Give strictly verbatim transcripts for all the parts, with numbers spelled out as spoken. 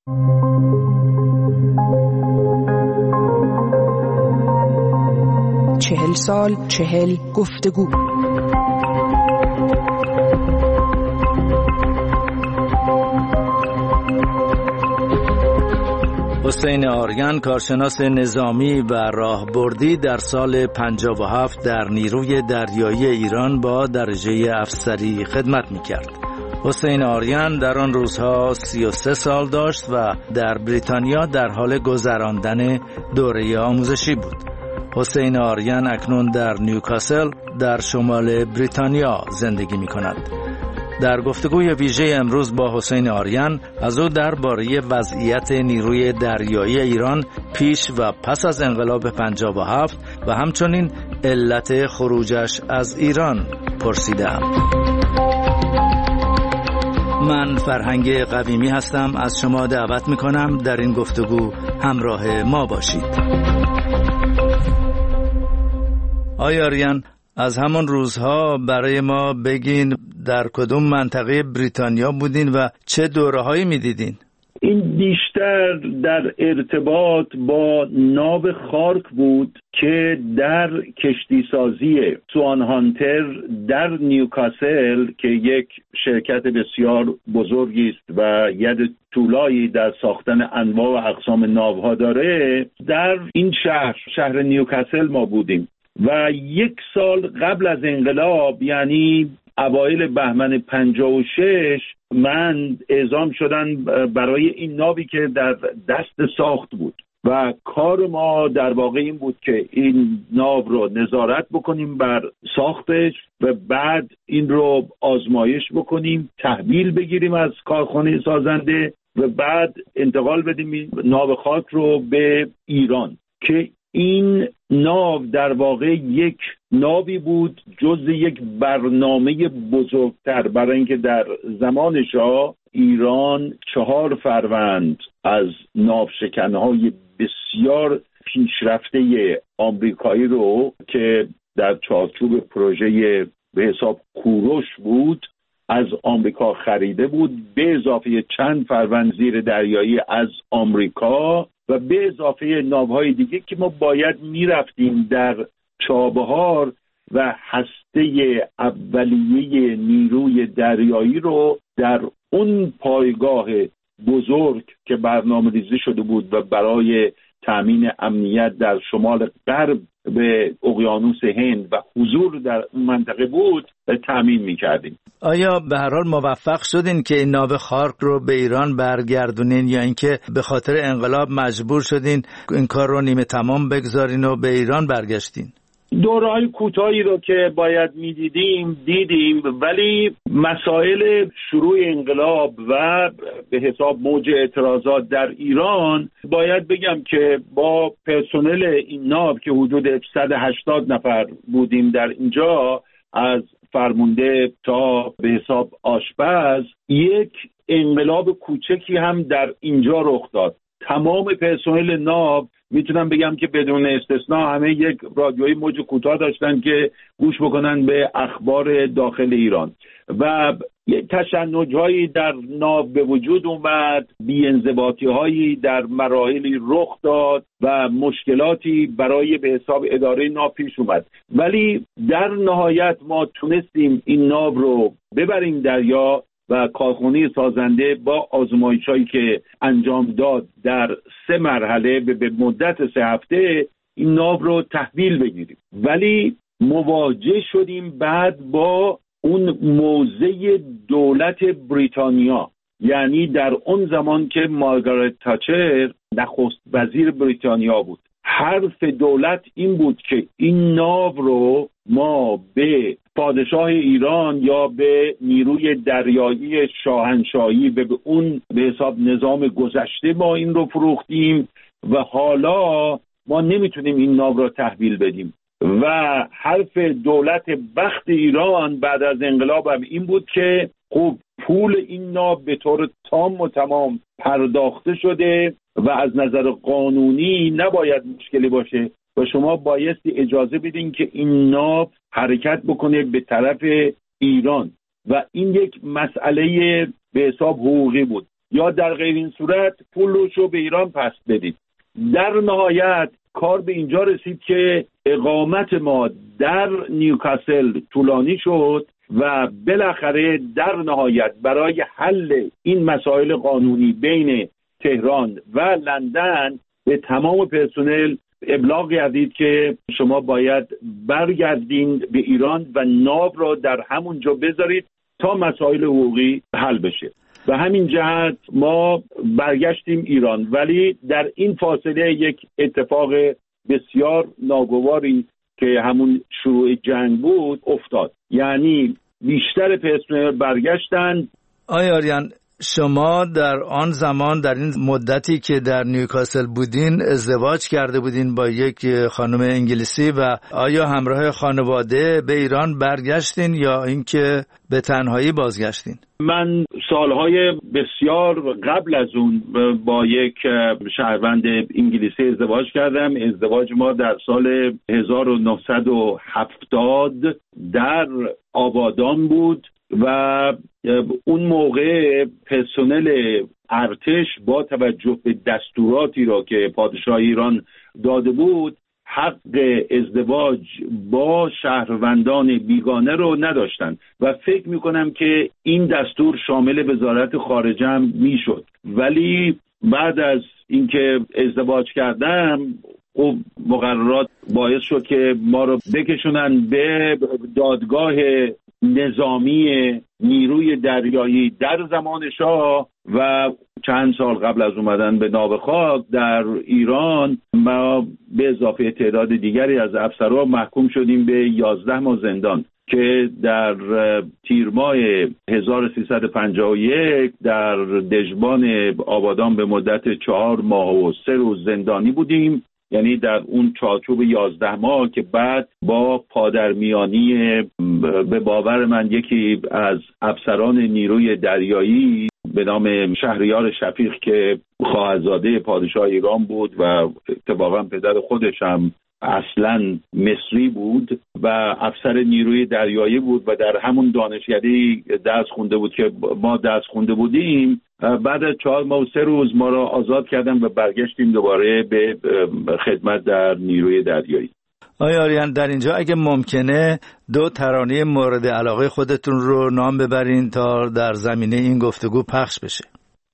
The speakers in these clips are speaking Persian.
چهل سال چهل گفتگو. حسین آریان کارشناس نظامی و راهبردی در سال پنجاه و هفت در نیروی دریایی ایران با درجه افسری خدمت می‌کرد. حسین آریان در آن روزها سی و سه سال داشت و در بریتانیا در حال گذراندن دوره آموزشی بود. حسین آریان اکنون در نیوکاسل در شمال بریتانیا زندگی می‌کند. در گفتگوی ویژه امروز با حسین آریان از او درباره وضعیت نیروی دریایی ایران پیش و پس از انقلاب پنجاه و هفت و همچنین علت خروجش از ایران پرسیدم. من فرهنگ قویمی هستم، از شما دعوت میکنم در این گفتگو همراه ما باشید. آقای آریان، از همان روزها برای ما بگین در کدوم منطقه بریتانیا بودین و چه دوره‌هایی می‌دیدین؟ این بیشتر در ارتباط با ناو خارک بود که در کشتی سازی سوان هانتر در نیوکاسل که یک شرکت بسیار بزرگی است و ید طولایی در ساختن انواع و اقسام ناوها داره، در این شهر شهر نیوکاسل ما بودیم و یک سال قبل از انقلاب، یعنی اوایل بهمن پنجاه و شش، من اعزام شدن برای این ناوی که در دست ساخت بود و کار ما در واقع این بود که این ناو رو نظارت بکنیم بر ساختش و بعد این رو آزمایش بکنیم، تحویل بگیریم از کارخانه سازنده و بعد انتقال بدیم ناو خاک رو به ایران. که این ناو در واقع یک ناوی بود جز یک برنامه بزرگتر، برای اینکه در زمان شاه ایران چهار فروند از ناوشکنهای بسیار پیشرفته آمریکایی رو که در چارچوب پروژه به حساب کوروش بود از آمریکا خریده بود، به اضافه چند فروند زیر دریایی از آمریکا و به اضافه ناوهای دیگه که ما باید میرفتیم در چابهار و هسته اولیه نیروی دریایی رو در اون پایگاه بزرگ که برنامه ریزی شده بود و برای تامین امنیت در شمال غرب به اقیانوس هند و حضور در اون منطقه بود تامین می‌کردیم. آیا به هر حال موفق شدین که این ناو خارک رو به ایران برگردونین یا اینکه به خاطر انقلاب مجبور شدین این کار رو نیمه تمام بگذارین و به ایران برگشتین؟ دوره‌های کوتاهی رو که باید می‌دیدیم دیدیم، ولی مسائل شروع انقلاب و به حساب موج اعتراضات در ایران باید بگم که با پرسنل این ناو که حدود صد و هشتاد نفر بودیم در اینجا، از فرمانده تا به حساب آشپز، یک انقلاب کوچکی هم در اینجا رخ داد. تمام پرسنل ناو میتونم بگم که بدون استثنا همه یک رادیوی موج کوتاه داشتن که گوش بکنن به اخبار داخل ایران و یک تشنج‌هایی در ناو به وجود اومد، بی‌انضباطی‌هایی در مراحلی رخ داد و مشکلاتی برای به حساب اداره ناو پیش اومد، ولی در نهایت ما تونستیم این ناو رو ببریم دریا و کارخانه سازنده با آزمایش‌هایی که انجام داد در سه مرحله به مدت سه هفته این ناو رو تحویل بگیریم. ولی مواجه شدیم بعد با اون موضع دولت بریتانیا، یعنی در اون زمان که مارگارت تاچر نخست وزیر بریتانیا بود. حرف دولت این بود که این ناو رو ما به پادشاه ایران یا به نیروی دریایی شاهنشاهی به اون به حساب نظام گذشته ما این رو فروختیم و حالا ما نمیتونیم این ناو رو تحویل بدیم. و حرف دولت وقت ایران بعد از انقلاب هم این بود که خب پول این ناو به طور تام و تمام پرداخته شده و از نظر قانونی نباید مشکلی باشه و شما بایستی اجازه بدین که این ناو حرکت بکنه به طرف ایران و این یک مسئله به حساب حقوقی بود. یا در غیر این صورت پولش رو به ایران پس بدید. در نهایت کار به اینجا رسید که اقامت ما در نیوکاسل طولانی شد و بالاخره در نهایت برای حل این مسائل قانونی بین تهران و لندن به تمام پرسنل ابلاغ گردید که شما باید برگردین به ایران و ناو را در همونجا بذارید تا مسائل حقوقی حل بشه. و همین جهت ما برگشتیم ایران، ولی در این فاصله یک اتفاق بسیار ناگواری که همون شروع جنگ بود افتاد. یعنی بیشتر پرسنل برگشتن. آیا آریان، شما در آن زمان در این مدتی که در نیوکاسل بودین ازدواج کرده بودین با یک خانم انگلیسی و آیا همراه خانواده به ایران برگشتین یا اینکه به تنهایی بازگشتین؟ من سالهای بسیار قبل از اون با یک شهروند انگلیسی ازدواج کردم. ازدواج ما در سال هزار و نهصد و هفتاد در آبادان بود و اون موقع پرسنل ارتش با توجه به دستوراتی را که پادشاه ایران داده بود حق ازدواج با شهروندان بیگانه رو نداشتن و فکر میکنم که این دستور شامل وزارت خارجه هم میشد. ولی بعد از اینکه ازدواج کردم خب مقررات باعث شد که ما رو بکشونن به دادگاه نظامی نیروی دریایی در زمان شاه و چند سال قبل از اومدن به ناو خاک در ایران ما به اضافه تعداد دیگری از افسرها محکوم شدیم به یازده ماه زندان که در تیر ماه هزار و سیصد و پنجاه و یک در دژبان آبادان به مدت چهار ماه و سه روز زندانی بودیم. یعنی در اون چارچوب یازده ماه که بعد با پادرمیانی به باور من یکی از افسران نیروی دریایی به نام شهریار شفیق که خواهرزاده پادشاه ایران بود و اتفاقا پدر خودش هم اصلا مصری بود و افسر نیروی دریایی بود و در همون دانشکده درس خونده بود که ما درس خونده بودیم. بعد از چهار ماه و سه روز ما را آزاد کردن و برگشتیم دوباره به خدمت در نیروی دریایی. آیا آریان، در اینجا اگه ممکنه دو ترانه مورد علاقه خودتون رو نام ببرین تا در زمینه این گفتگو پخش بشه.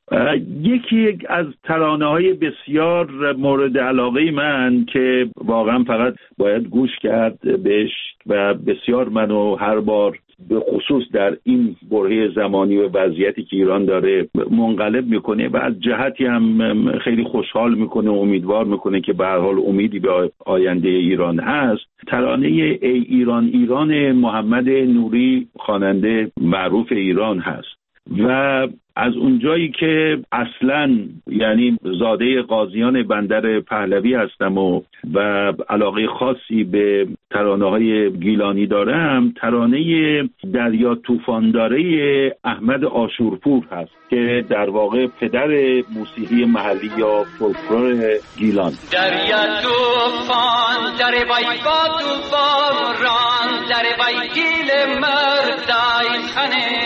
یکی از ترانه‌های بسیار مورد علاقه من که واقعا فقط باید گوش کرد بهش و بسیار منو هر بار به خصوص در این برهه زمانی و وضعیتی که ایران داره منقلب میکنه و از جهتی هم خیلی خوشحال میکنه و امیدوار میکنه که به هر حال امیدی به آینده ایران هست. ترانه ای ایران ایران محمد نوری خواننده معروف ایران هست و از اونجایی که اصلا یعنی زاده قاضیان بندر پهلوی هستم و و علاقه خاصی به ترانه‌های گیلانی دارم، ترانه دریا طوفان داره احمد عاشورپور هست که در واقع پدر موسیقی محلی یا فولکلور گیلان. دریا طوفان در وای با طوفان ران در وای گیل مردای خنه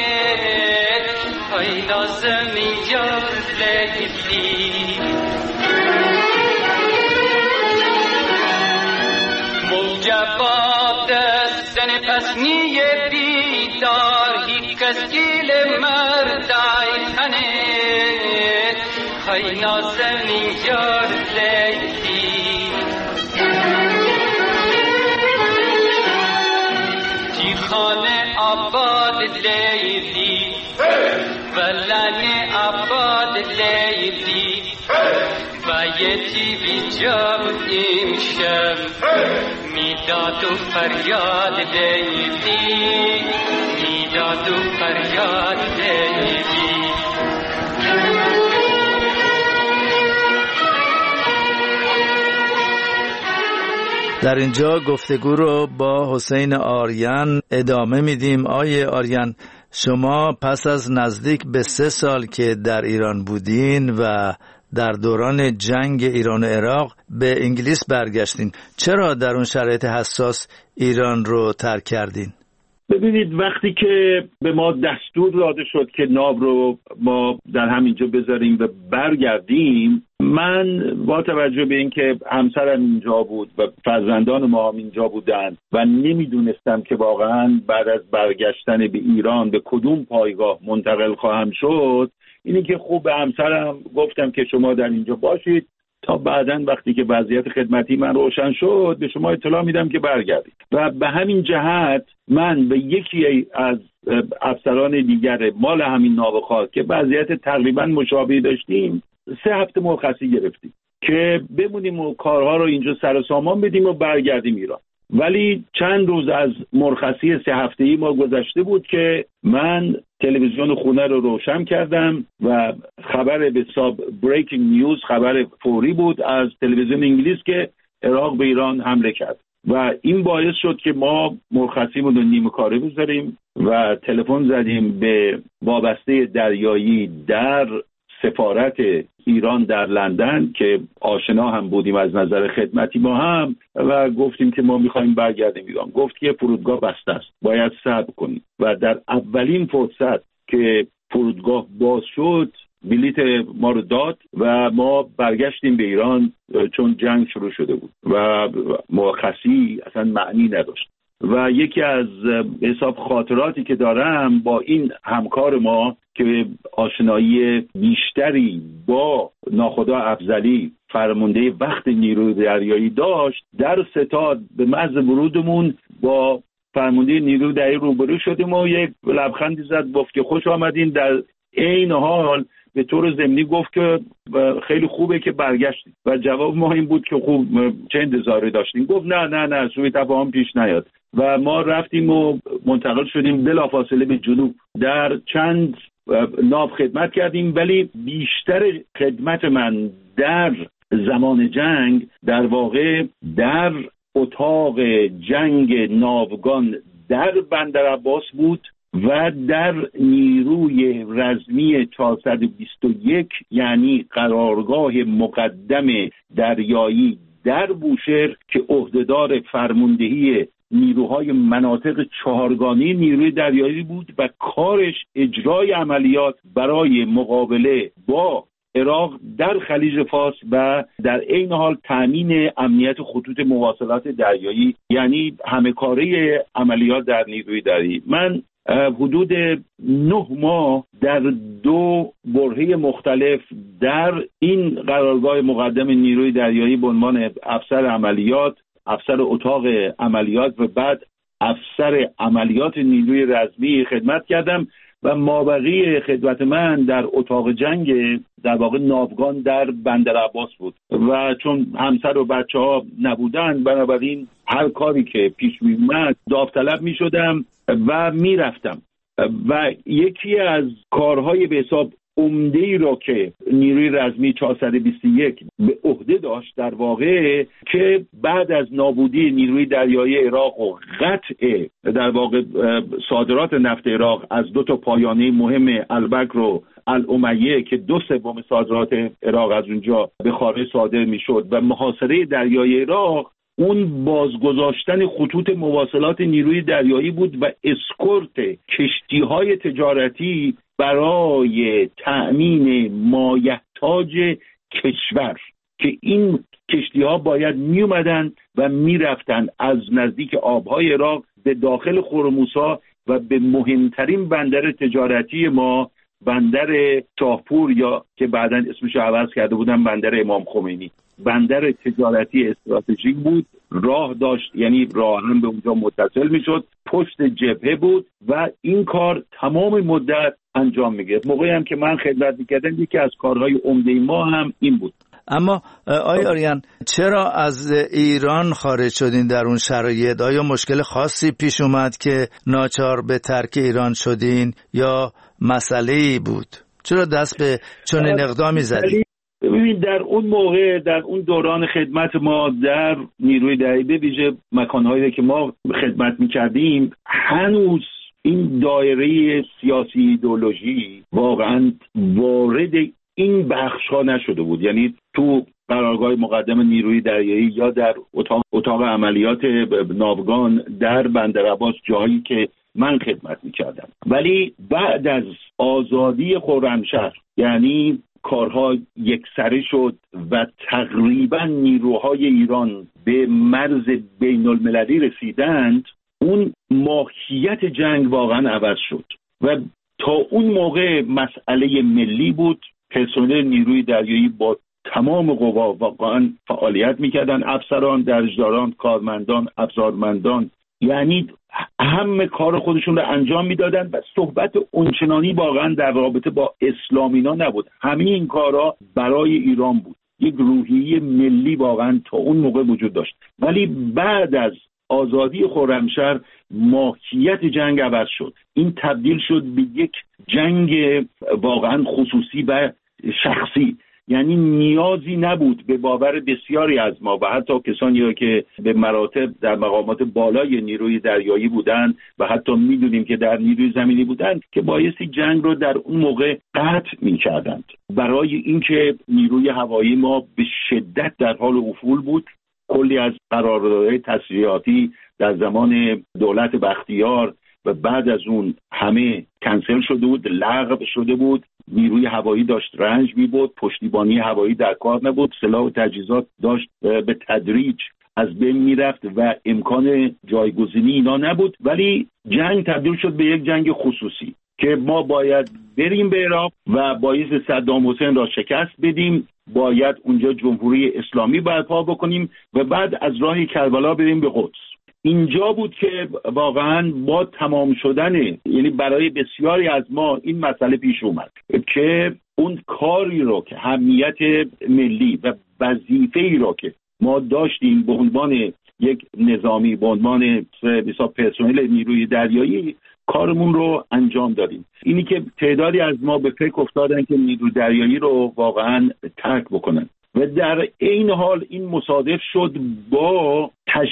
ای لازمی جور لیلی موجبات سن پسنی بیدار هیچ کس گیل مردای خنه ای لازمی جور لیلی تی خانه آباد لیلی ولن آباد لیلی و یکی بیجام امشب میداد و فریاد لیلی میداد و فریاد لیلی. در اینجا گفتگو رو با حسین آریان ادامه میدیم. آیه آریان، شما پس از نزدیک به سه سال که در ایران بودین و در دوران جنگ ایران و عراق به انگلیس برگشتین، چرا در اون شرایط حساس ایران رو ترک کردین؟ ببینید وقتی که به ما دستور داده شد که ناو رو ما در همینجا بذاریم و برگردیم، من با توجه به اینکه همسرم اینجا بود و فرزندان ما هم اینجا بودن و نمیدونستم که واقعا بعد از برگشتن به ایران به کدوم پایگاه منتقل خواهم شد، اینی که خوب به همسرم گفتم که شما در اینجا باشید تا بعداً وقتی که وضعیت خدمتی من روشن شد به شما اطلاع میدم که برگردید. و به همین جهت من به یکی از افسران دیگر مال همین ناو خاص که وضعیت تقریباً مشابهی داشتیم سه هفته مرخصی گرفتیم که بمونیم و کارها رو اینجا سر و سامان بدیم و برگردیم ایران. ولی چند روز از مرخصی سه هفته‌ای ما گذشته بود که من تلویزیون خونه رو روشن کردم و خبر به حساب بریکینگ نیوز، خبر فوری بود از تلویزیون انگلیس که عراق به ایران حمله کرد و این باعث شد که ما مرخصیمون رو نیمه کاره بذاریم و تلفن زدیم به وابسته دریایی در سفارت ایران در لندن که آشنا هم بودیم از نظر خدمتی ما هم و گفتیم که ما میخوایم برگردیم ایران. گفت که فرودگاه بسته است، باید صبر کنیم و در اولین فرصت که فرودگاه باز شد بلیت ما رو داد و ما برگشتیم به ایران چون جنگ شروع شده بود و مرخصی اصلا معنی نداشت. و یکی از حساب خاطراتی که دارم با این همکار ما که آشنایی بیشتری با ناخدا افضلی فرمانده وقت نیروی دریایی داشت، در ستاد به محض ورودمون با فرمانده نیروی دریایی روبرو شدیم و یک لبخندی زد، گفت که خوش آمدین. در عین حال به طور ضمنی گفت که خیلی خوبه که برگشتیم و جواب ما این بود که خوب چه انتظاری داشتیم. گفت نه نه نه سوء تفاهم پیش نیاد و ما رفتیم و منتقل شدیم بلافاصله به جنوب. در چند ناو خدمت کردیم ولی بیشتر خدمت من در زمان جنگ در واقع در اتاق جنگ ناوگان در بندر عباس بود و در نیروی رزمی چهارصد و بیست و یک یعنی قرارگاه مقدم دریایی در بوشهر که عهدهدار فرماندهی نیروهای مناطق چهارگانه نیروی دریایی بود و کارش اجرای عملیات برای مقابله با عراق در خلیج فارس و در عین حال تامین امنیت خطوط مواصلات دریایی، یعنی همه کاره عملیات در نیروی دریایی. من حدود نه ماه در دو برهه مختلف در این قرارگاه مقدم نیروی دریایی به عنوان افسر عملیات، افسر اتاق عملیات و بعد افسر عملیات نیروی رزمی خدمت کردم و مابقی خدمت من در اتاق جنگ در واقع ناوگان در بندر عباس بود و چون همسر و بچه ها نبودن بنابراین هر کاری که پیش می اومد داوطلب می شدم و می رفتم و یکی از کارهای به حساب عمده‌ای را که نیروی رزمی چهارصد و بیست و یک به عهده داشت در واقع که بعد از نابودی نیروی دریایی عراق و قطع در واقع صادرات نفت عراق از دو تا پایانه مهم البکر و الامیه که دو سوم صادرات عراق از اونجا به خارج صادر میشد و محاصره دریایی عراق، اون بازگذاشتن خطوط مواصلات نیروی دریایی بود و اسکورت کشتی‌های تجارتی برای تأمین مایحتاج کشور که این کشتی‌ها باید می اومدن و می رفتن از نزدیک آبهای عراق به داخل خرموسا و به مهمترین بندر تجارتی ما، بندر شاهپور یا که بعداً اسمش عوض کرده بودن بندر امام خمینی، بندر تجارتی استراتژیک بود، راه داشت، یعنی راهن به اونجا متصل میشد، پشت جبهه بود و این کار تمام مدت انجام میگرفت. موقعی هم که من خدمت میکردم یکی از کارهای عمده ما هم این بود. اما آقای آریان چرا از ایران خارج شدین در اون شرایط؟ آیا مشکل خاصی پیش اومد که ناچار به ترک ایران شدین یا مسئله‌ای بود؟ چرا دست به چنین اقدامی زدین؟ ببینید در اون موقع در اون دوران خدمت ما در نیروی دریایی به ویژه مکانهایی که ما خدمت میکردیم هنوز این دایره سیاسی ایدئولوژی واقعا وارد این بخش ها نشده بود. یعنی تو قرارگاه مقدم نیروی دریایی یا در اتاق, اتاق عملیات ناوگان در بندر عباس، جایی که من خدمت میکردم. ولی بعد از آزادی خرمشهر، یعنی کارها یکسره شد و تقریبا نیروهای ایران به مرز بین المللی رسیدند، اون ماهیت جنگ واقعا عوض شد و تا اون موقع مسئله ملی بود. پرسنل نیروی دریایی با تمام قوا واقعا فعالیت میکردن، افسران، درجداران، کارمندان، افزارمندان، یعنی همه کار خودشون رو انجام میدادن و صحبت اونچنانی واقعا در رابطه با اسلام اینا نبود. همه این کارها برای ایران بود. یک روحیه ملی واقعا تا اون موقع وجود داشت. ولی بعد از آزادی خرمشهر ماهیت جنگ عوض شد. این تبدیل شد به یک جنگ واقعا خصوصی و شخصی. یعنی نیازی نبود به باور بسیاری از ما و حتی کسانی که به مراتب در مقامات بالای نیروی دریایی بودند و حتی میدونیم که در نیروی زمینی بودند که بایستی جنگ رو در اون موقع قطع می‌کردند. برای اینکه نیروی هوایی ما به شدت در حال افول بود، کلی از قراردادهای تسلیحاتی در زمان دولت بختیار و بعد از اون همه کنسل شده بود، لغو شده بود. نیروی هوایی داشت رنج می‌برد، پشتیبانی هوایی در کار نبود، سلاح و تجهیزات داشت به تدریج از بین میرفت و امکان جایگزینی اینا نبود. ولی جنگ تبدیل شد به یک جنگ خصوصی که ما باید بریم به عراق و باعث صدام حسین را شکست بدیم، باید اونجا جمهوری اسلامی برپا بکنیم و بعد از راه کربلا بریم به قدس. اینجا بود که واقعا با تمام شدن، یعنی برای بسیاری از ما این مسئله پیش اومد که اون کاری رو که اهمیت ملی و وظیفه‌ای رو که ما داشتیم به عنوان یک نظامی، به عنوان مثلا پرسنل نیروی دریایی، کارمون رو انجام دادیم. اینی که تعدادی از ما به فکر افتادن که نیروی دریایی رو واقعا ترک بکنن و در این حال این مصادف شد با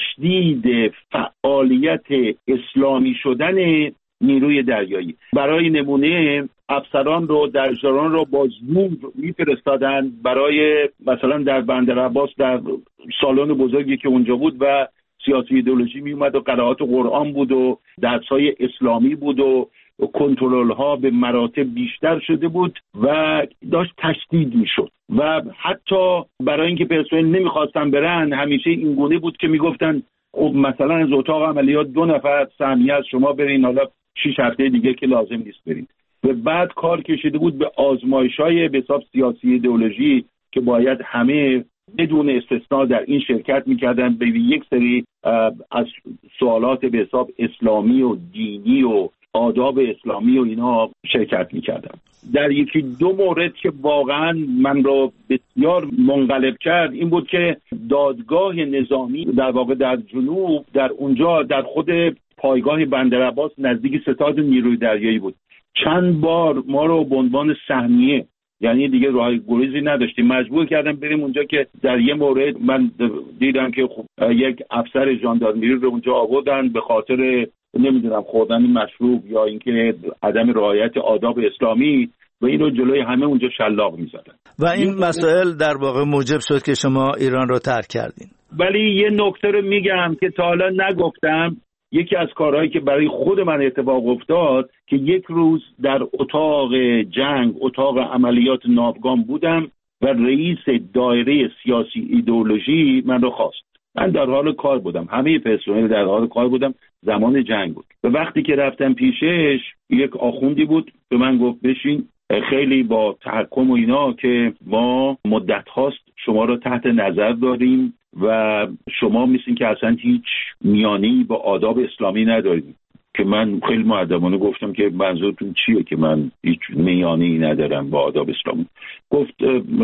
تشدید فعالیت اسلامی شدن نیروی دریایی. برای نمونه افسران رو، درجداران رو با زور میفرستادن برای مثلا در بندر عباس در سالن بزرگی که اونجا بود و سیاسی ایدئولوژی می اومد و قرائات قرآن بود و درس‌های اسلامی بود و کنترل ها به مراتب بیشتر شده بود و داشت تشدید میشد و حتی برای اینکه پرسنل نمیخواستن برن همیشه این گونه بود که میگفتن خب مثلا از اتاق عملیات دو نفر سهمیه از شما برین، حالا شش هفته دیگه که لازم نیست برین. و بعد کار کشیده بود به آزمایش‌های به حساب سیاسی ایدئولوژی که باید همه بدون استثناء در این شرکت میکردن، به یک سری از سوالات به حساب اسلامی و دینی و آداب اسلامی و اینا شرکت میکردم. در یکی دو مورد که واقعا من رو بسیار منقلب کرد این بود که دادگاه نظامی در واقع در جنوب، در اونجا در خود پایگاه بندر عباس نزدیک ستاد نیروی دریایی بود، چند بار ما رو به عنوان سهمیه، یعنی دیگه راه گریزی نداشتیم، مجبور کردم بریم اونجا که در یه مورد من دیدم که خب یک افسر ژاندارمری رو اونجا آوردن به خاطر نمیدونم خوردن مشروب یا اینکه عدم رعایت آداب اسلامی و اینو جلوی همه اونجا شلاق می‌زدن و این مسائل در واقع موجب شد که شما ایران رو ترک کردین. ولی یه نکته رو میگم که تا حالا نگفتم. یکی از کارهایی که برای خود من اتفاق افتاد که یک روز در اتاق جنگ، اتاق عملیات ناوگان بودم و رئیس دایره سیاسی ایدئولوژی من رو خواست. من در حال کار بودم، همه پرسنل در حال کار بودم، زمان جنگ بود. و وقتی که رفتم پیشش یک آخوندی بود به من گفت بشین، خیلی با تحکم و اینا که ما مدت هاست شما رو تحت نظر داریم و شما مثل که اصلا هیچ میانه‌ای با آداب اسلامی ندارید. که من خیلی مؤدبانه گفتم که منظورتون چیه که من هیچ میانه‌ای ندارم با آداب اسلامی. گفت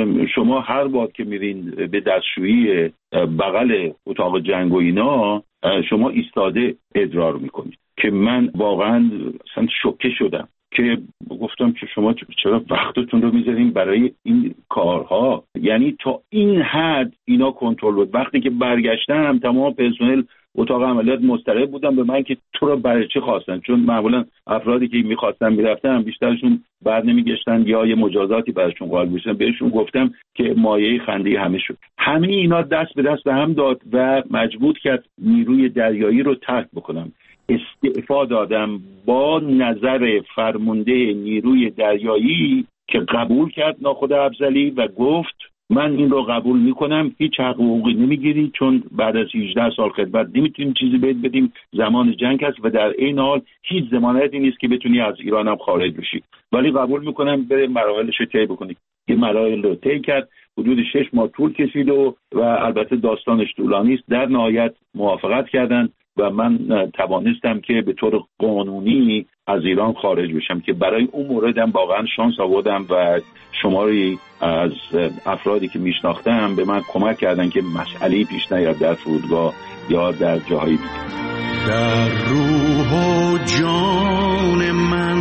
شما هر بار که میرین به دستشویی بغل اتاق جنگ و اینا شما ایستاده ادرار میکنید. که من واقعا اصلا شوکه شدم که گفتم که شما چرا وقتتون رو میذارین برای این کارها؟ یعنی تا این حد اینا کنترل بود. وقتی که برگشتم تمام پرسنل اتاق عملیات مضطرب بودن به من که تو رو برای چی خواستن، چون معمولا افرادی که میخواستن میرفتن بیشترشون بر نمیگشتن یا یه مجازاتی براشون قائل بشن. بهشون گفتم که مایه خنده همه شد. همه اینا دست به دست هم داد و مجبور کرد نیروی دریایی رو ترک بکنم. استعفا دادم با نظر فرمانده نیروی دریایی که قبول کرد ناخود افضلی و گفت من این رو قبول میکنم، هیچ حقوقی نمیگیری چون بعد از هجده سال خدمت نمیتونیم چیزی بهت بدیم، زمان جنگ است و در این حال هیچ ضمانتی نیست که بتونی از ایران هم خارج بشی، ولی قبول میکنم بره مراحلش رو طی بکنی. که مراحل رو طی کرد، حدود شش ماه طول کشید و و البته داستانش طولانی است. در نهایت موافقت کردن و من توانستم که به طور قانونی از ایران خارج بشم که برای اون موردم واقعا شانس آوردم و شماری از افرادی که میشناختم به من کمک کردن که مسئله‌ای پیش نیاد در فرودگاه یا در جاهای دیگه. در روح و جان من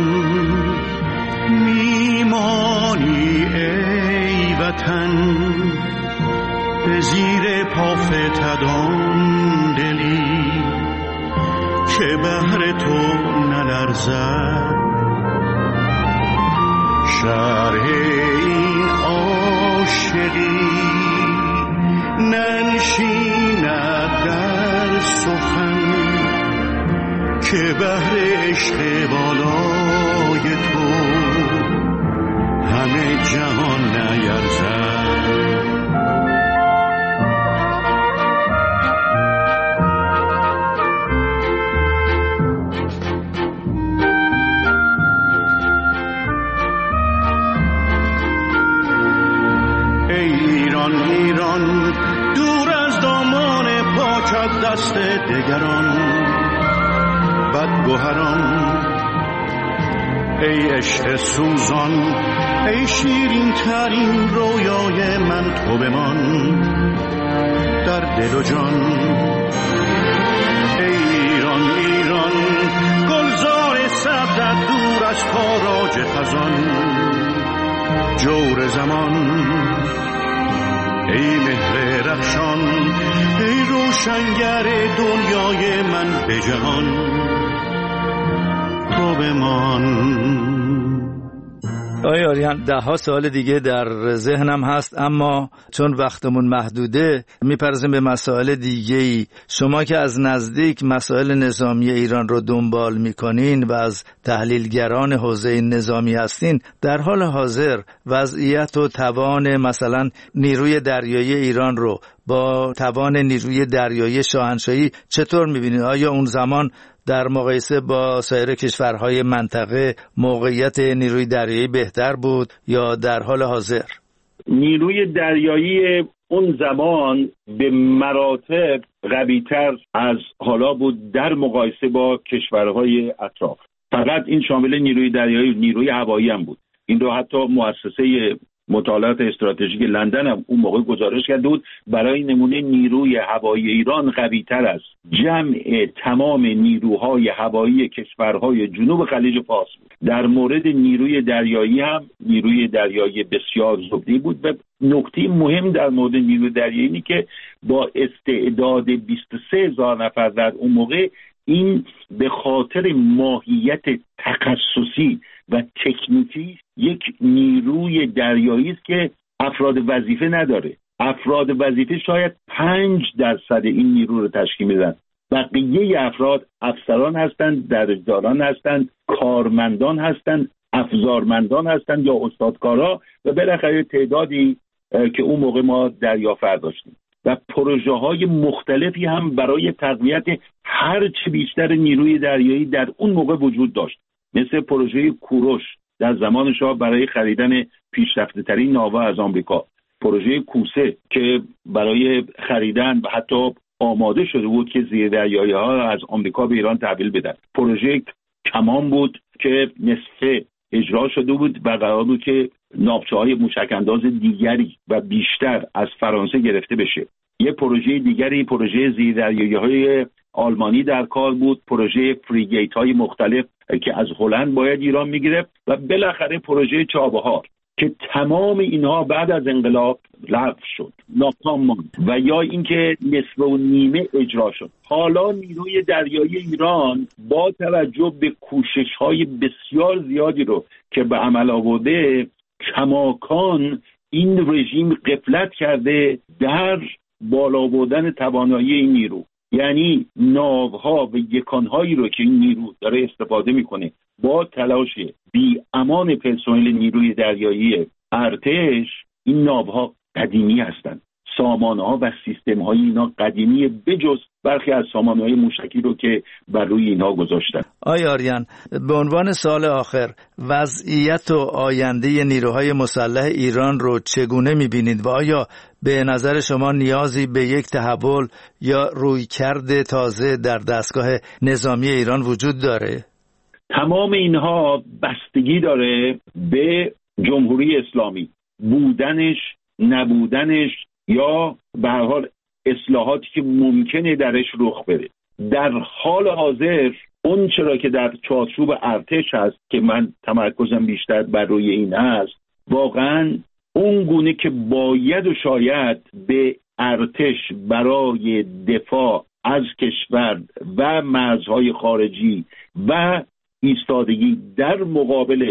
میمانی ای وطن، به زیر پافتدان دلی که بهر تو نلرزد. شرح این عاشقی ننشیند در سخن که بهر عشق بالای تو همه جهان نیرزد. ایران دور از دامان پاکت دست دگران بدگوهران، ای عشق سوزان ای شیرین ترین رویای من تو بمان در دل و جان. ای ایران ایران گلزار سبزت دور از تاراج خزان، جور زمان ای مهر رخشان ای روشنگر دنیای من به جهان تو بمان. آقای آریان، ده ها سال دیگه در ذهنم هست، اما چون وقتمون محدوده میپرزیم به مسائل دیگه‌ای. شما که از نزدیک مسائل نظامی ایران رو دنبال میکنین و از تحلیلگران حوزه نظامی هستین، در حال حاضر وضعیت و توان مثلا نیروی دریایی ایران رو با توان نیروی دریایی شاهنشاهی چطور میبینید؟ آیا اون زمان در مقایسه با سایر کشورهای منطقه موقعیت نیروی دریایی بهتر بود یا در حال حاضر؟ نیروی دریایی اون زمان به مراتب قوی‌تر از حالا بود در مقایسه با کشورهای اطراف. فقط این شامل نیروی دریایی، نیروی هوایی هم بود. این رو حتی مؤسسه مطالعات استراتژیک لندن هم اون موقع گزارش کرده بود. برای نمونه نیروی هوایی ایران قوی‌تر است جمع تمام نیروهای هوایی کشورهای جنوب خلیج فارس بود. در مورد نیروی دریایی هم نیروی دریایی بسیار زبده‌ای بود و نکته مهم در مورد نیروی دریایی اینه که با استعداد بیست و سه هزار نفر در اون موقع، این به خاطر ماهیت تخصصی و تکنیکی یک نیروی دریایی است که افراد وظیفه نداره. افراد وظیفه شاید پنج درصد این نیرو رو تشکیل میدن. بقیه افراد افسران هستند، درجه‌داران هستند، کارمندان هستند، افزارمندان هستند یا استادکارا و بالاخره تعدادی که اون موقع ما دریافر داشتیم و پروژه های مختلفی هم برای تقویت هر چه بیشتر نیروی دریایی در اون موقع وجود داشت، مثل پروژه کوروش در زمان شاه برای خریدن پیشرفته ترین ناوا از آمریکا، پروژه کوسه که برای خریدن و حتی آماده شده بود که زیردریایی ها از آمریکا به ایران تحویل بدن، پروژه کمان بود که نصف اجرا شده بود و قرار بود که ناوچه‌های موشک‌انداز دیگری و بیشتر از فرانسه گرفته بشه. یه پروژه دیگری پروژه زیردریایی‌های آلمانی در کار بود، پروژه فریگیت‌های مختلف که از هلند باید ایران می‌گرفت و بالاخره پروژه چابهار که تمام اینها بعد از انقلاب لغو شد، ناکام ماند و یا اینکه نصف و نیمه اجرا شد. حالا نیروی دریایی ایران با توجه به کوشش‌های بسیار زیادی رو که به عمل آورده، کماکان این رژیم غفلت کرده در بالا بردن توانایی این نیرو یعنی ناوها و یکانهایی رو که این نیرو داره استفاده میکنه با تلاش بی امان پرسنل نیروی دریایی ارتش، این ناوها قدیمی هستند. سامانه‌ها و سیستم‌های اینا قدیمی، بجز برخی از سامانه‌های موشکی رو که بر روی اینها گذاشتن. آقای آریان، به عنوان سوال آخر، وضعیت و آینده نیروهای مسلح ایران رو چگونه می‌بینید و آیا به نظر شما نیازی به یک تحول یا رویکرد تازه در دستگاه نظامی ایران وجود داره؟ تمام اینها بستگی داره به جمهوری اسلامی، بودنش، نبودنش، یا به هر حال اصلاحاتی که ممکنه درش رخ بده. در حال حاضر اون چرا که در چارچوب ارتش هست که من تمرکزم بیشتر بر روی این هست، واقعا اون گونه که باید و شاید به ارتش برای دفاع از کشور و مرزهای خارجی و ایستادگی در مقابل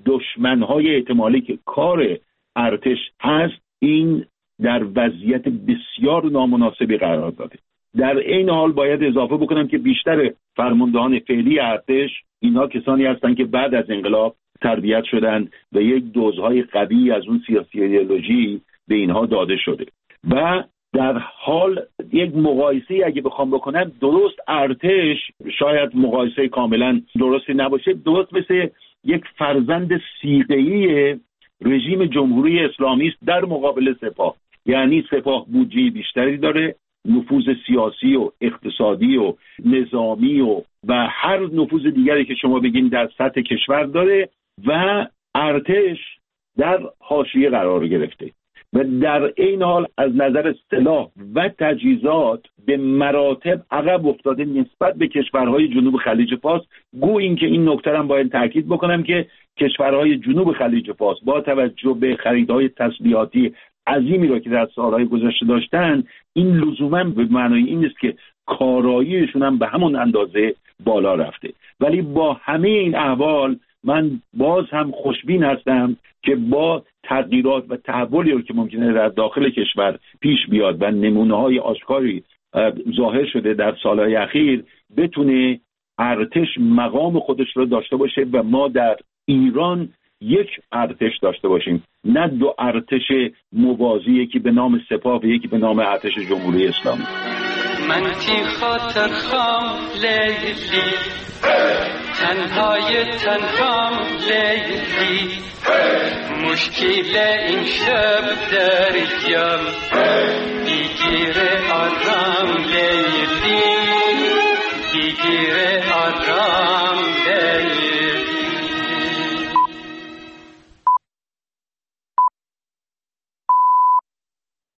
دشمنهای احتمالی که کار ارتش هست، این در وضعیت بسیار نامناسبی قرار داده. در این حال باید اضافه بکنم که بیشتر فرماندهان فعلی ارتش اینها کسانی هستند که بعد از انقلاب تربیت شدن و یک دوزهای قوی از اون سیاسی ایدئولوژی به اینها داده شده و در حال یک مقایسه اگه بخوام بکنم، درست ارتش شاید مقایسه کاملا درستی نباشه، درست مثل یک فرزند صیغه‌ای رژیم جمهوری اسلامی است در مقابل سپاه. یعنی سپاه بودجه بیشتری داره، نفوذ سیاسی و اقتصادی و نظامی و و هر نفوذ دیگری که شما بگین در سطح کشور داره و ارتش در حاشیه قرار گرفته و در این حال از نظر سلاح و تجهیزات به مراتب عقب افتاده نسبت به کشورهای جنوب خلیج فارس. گو این که این نکته هم باید تاکید بکنم که کشورهای جنوب خلیج فارس با توجه به خریدهای تسلیحاتی عظیمی رو که در سالهای گذشته داشتن، این لزوما به معنای این نیست که کاراییشون هم به همون اندازه بالا رفته. ولی با همه این احوال من باز هم خوشبین هستم که با تغییرات و تحولی رو که ممکنه در داخل کشور پیش بیاد و نمونه‌های آشکاری ظاهر شده در سالهای اخیر، بتونه ارتش مقام خودش رو داشته باشه و ما در ایران یک ارتش داشته باشیم، نه دو ارتش موازی، یکی به نام سپاه و یکی به نام ارتش جمهوری اسلامی. من کی خاطر خام لیلی، تنهای تنهام لیلی، مشکل این شب دریام، بگیر آرام لیلی، بگیر